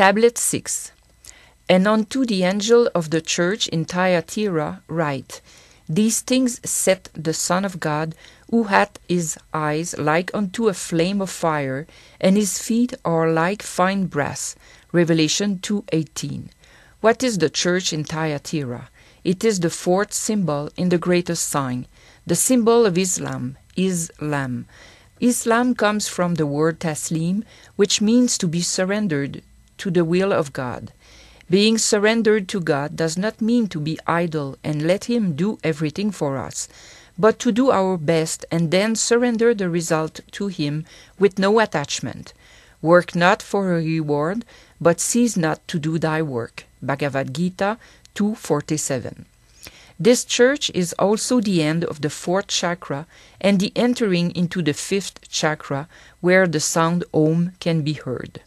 Tablet 6. And unto the angel of the church in Thyatira write, These things saith the Son of God, who hath his eyes like unto a flame of fire, and his feet are like fine brass. Revelation 2:18. What is the church in Thyatira? It is the fourth symbol in the greatest sign, the symbol of Islam, Islam. Islam comes from the word taslim, which means to be surrendered to the will of God. Being surrendered to God does not mean to be idle and let Him do everything for us, but to do our best and then surrender the result to Him with no attachment. Work not for a reward, but cease not to do thy work. Bhagavad Gita 2:47. This church is also the end of the fourth chakra and the entering into the fifth chakra, where the sound Om can be heard.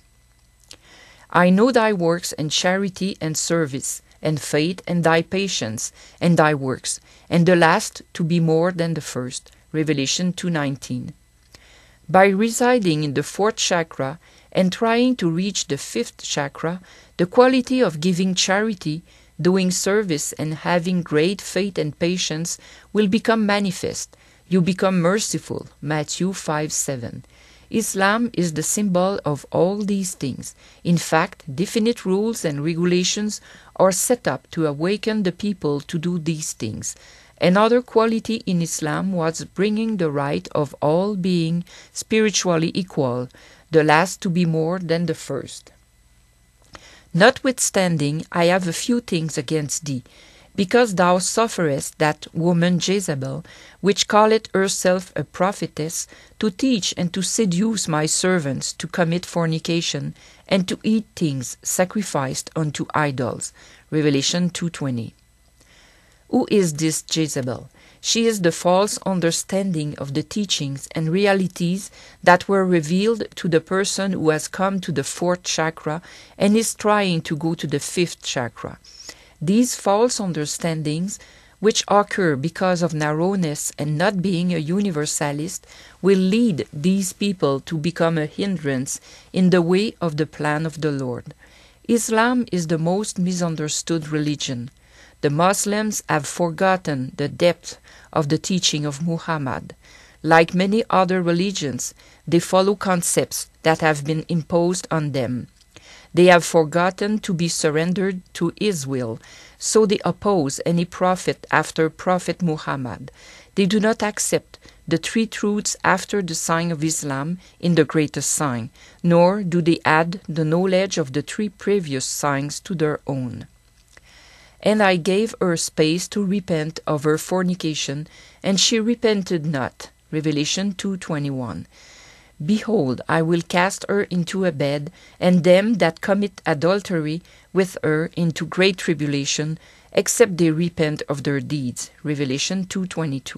I know thy works and charity and service, and faith and thy patience, and thy works, and the last to be more than the first. Revelation 2:19. By residing in the fourth chakra and trying to reach the fifth chakra, the quality of giving charity, doing service, and having great faith and patience will become manifest. You become merciful. Matthew 5:7. Islam is the symbol of all these things. In fact, definite rules and regulations are set up to awaken the people to do these things. Another quality in Islam was bringing the right of all being spiritually equal, the last to be more than the first. Notwithstanding, I have a few things against thee, because thou sufferest that woman Jezebel, which calleth herself a prophetess, to teach and to seduce my servants to commit fornication, and to eat things sacrificed unto idols. Revelation 2:20. Who is this Jezebel? She is the false understanding of the teachings and realities that were revealed to the person who has come to the fourth chakra and is trying to go to the fifth chakra. These false understandings, which occur because of narrowness and not being a universalist, will lead these people to become a hindrance in the way of the plan of the Lord. Islam is the most misunderstood religion. The Muslims have forgotten the depth of the teaching of Muhammad. Like many other religions, they follow concepts that have been imposed on them. They have forgotten to be surrendered to His will, so they oppose any prophet after Prophet Muhammad. They do not accept the three truths after the sign of Islam in the greatest sign, nor do they add the knowledge of the three previous signs to their own. And I gave her space to repent of her fornication, and she repented not. Revelation 2:21. Behold, I will cast her into a bed, and them that commit adultery with her into great tribulation, except they repent of their deeds. Revelation 2:22.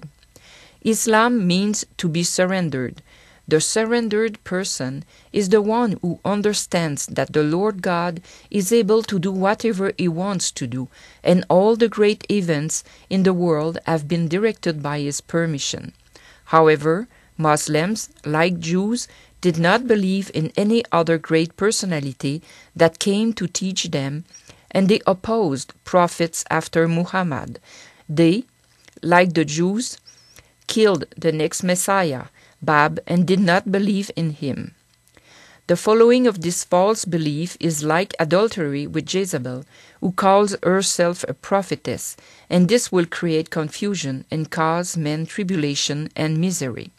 Islam means to be surrendered. The surrendered person is the one who understands that the Lord God is able to do whatever He wants to do, and all the great events in the world have been directed by His permission. However, Muslims, like Jews, did not believe in any other great personality that came to teach them, and they opposed prophets after Muhammad. They, like the Jews, killed the next Messiah, Bab, and did not believe in him. The following of this false belief is like adultery with Jezebel, who calls herself a prophetess, and this will create confusion and cause men tribulation and misery.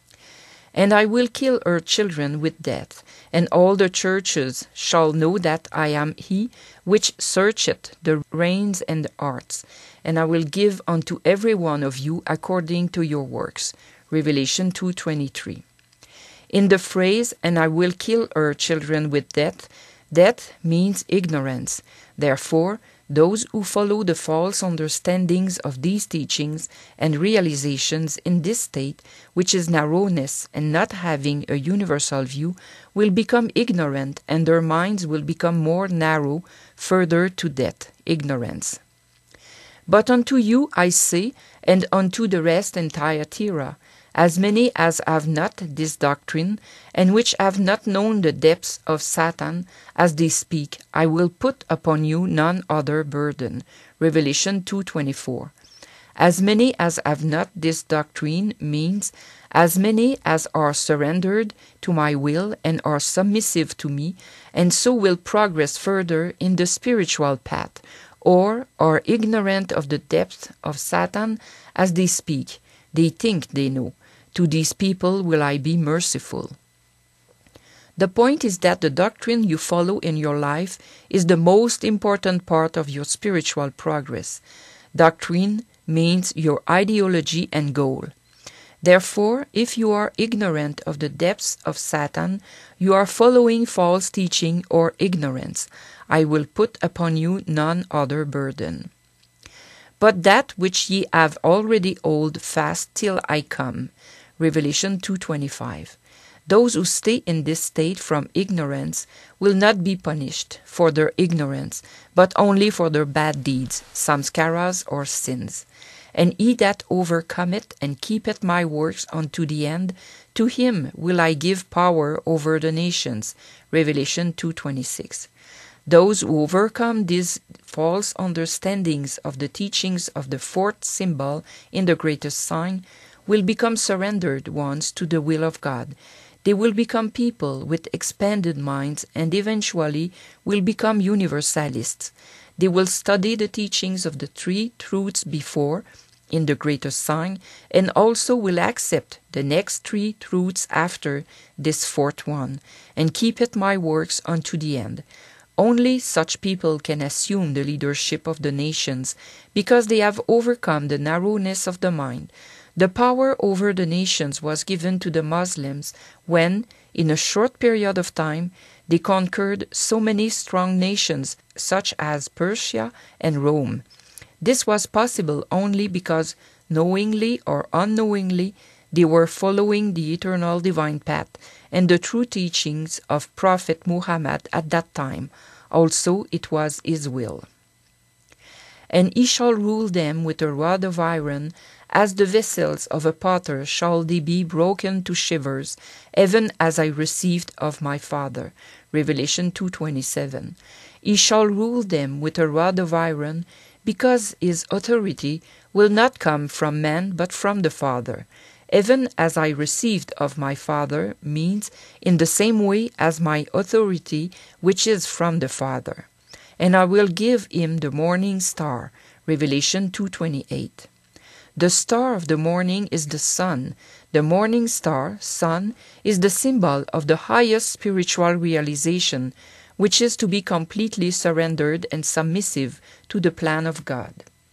And I will kill her children with death, and all the churches shall know that I am He which searcheth the reins and the hearts, and I will give unto every one of you according to your works. Revelation 2:23. In the phrase, and I will kill her children with death, death means ignorance. Therefore, those who follow the false understandings of these teachings and realizations in this state, which is narrowness and not having a universal view, will become ignorant, and their minds will become more narrow, further to death, ignorance. But unto you I say, and unto the rest in Thyatira, As many as have not this doctrine, and which have not known the depths of Satan, as they speak, I will put upon you none other burden. Revelation 2:24. As many as have not this doctrine means as many as are surrendered to my will and are submissive to me, and so will progress further in the spiritual path, or are ignorant of the depth of Satan as they speak. They think they know. To these people will I be merciful. The point is that the doctrine you follow in your life is the most important part of your spiritual progress. Doctrine means your ideology and goal. Therefore, if you are ignorant of the depths of Satan, you are following false teaching or ignorance. I will put upon you none other burden. But that which ye have already hold fast till I come. Revelation 2:25. Those who stay in this state from ignorance will not be punished for their ignorance, but only for their bad deeds, samskaras or sins. And he that overcometh and keepeth my works unto the end, to him will I give power over the nations. Revelation 2:26. Those who overcome these false understandings of the teachings of the fourth symbol in the greatest sign will become surrendered ones to the will of God. They will become people with expanded minds and eventually will become universalists. They will study the teachings of the three truths before, in the greatest sign, and also will accept the next three truths after this fourth one, and keepeth my works unto the end. Only such people can assume the leadership of the nations, because they have overcome the narrowness of the mind. The power over the nations was given to the Muslims when, in a short period of time, they conquered so many strong nations such as Persia and Rome. This was possible only because, knowingly or unknowingly, they were following the eternal divine path and the true teachings of Prophet Muhammad at that time. Also it was his will. And he shall rule them with a rod of iron, as the vessels of a potter shall they be broken to shivers, even as I received of my Father. Revelation 2:27. He shall rule them with a rod of iron, because his authority will not come from man but from the Father. Even as I received of my Father means in the same way as my authority which is from the Father. And I will give him the morning star. Revelation 2:28. The star of the morning is the sun. The morning star, sun, is the symbol of the highest spiritual realization, which is to be completely surrendered and submissive to the plan of God.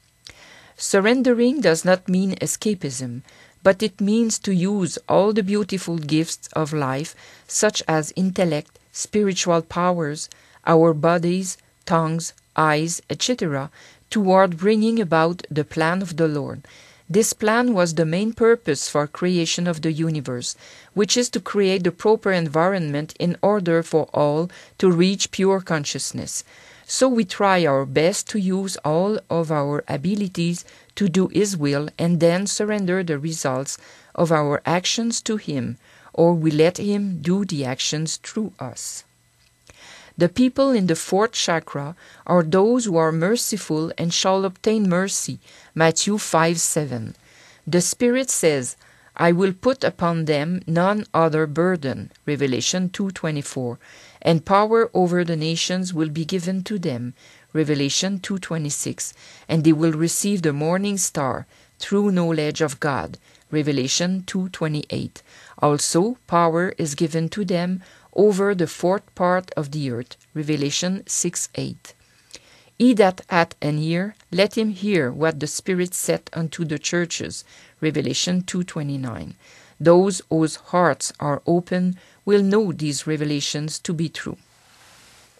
Surrendering does not mean escapism, but it means to use all the beautiful gifts of life, such as intellect, spiritual powers, our bodies, tongues, eyes, etc., toward bringing about the plan of the Lord. This plan was the main purpose for creation of the universe, which is to create the proper environment in order for all to reach pure consciousness. So we try our best to use all of our abilities to do His will and then surrender the results of our actions to Him, or we let Him do the actions through us. The people in the fourth chakra are those who are merciful and shall obtain mercy. Matthew 5:7. The Spirit says, I will put upon them none other burden. Revelation 2:24. And power over the nations will be given to them. Revelation 2:26. And they will receive the morning star through knowledge of God. Revelation 2:28. Also, power is given to them over the fourth part of the earth. Revelation 6:8. He that hath an ear, let him hear what the Spirit saith unto the churches. Revelation 2:29. Those whose hearts are open will know these revelations to be true.